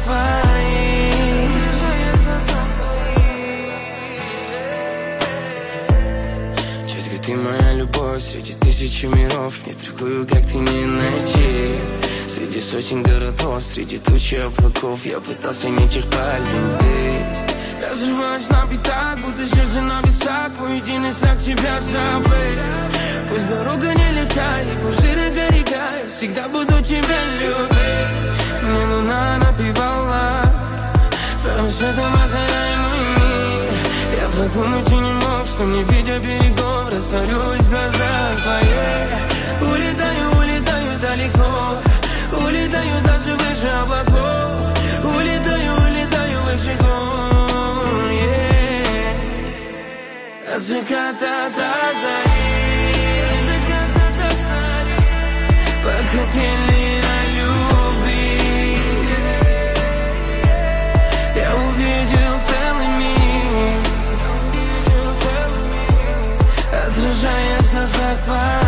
твоих. Четко ты моя любовь среди тысячи миров. Нет другую, как ты, не найти. Среди сотен городов, среди тучи облаков я пытался нечех полюбить. Разрываюсь на битах, будто сердце на весах. Мой единый страх тебя забыть. Пусть дорога нелегка, и пусть широка река, я всегда буду тебя любить. Мне луна напевала, твоим светом озаряй мой мир. Я подумать и не мог, что не видя берегов, растворюсь в глазах твоих. Улетаю, улетаю далеко, улетаю даже выше облаков. Улетаю, улетаю выше гор, yeah. От заката до зари, пока пели о любви, я увидел целый мир, отражаясь в глазах твоих.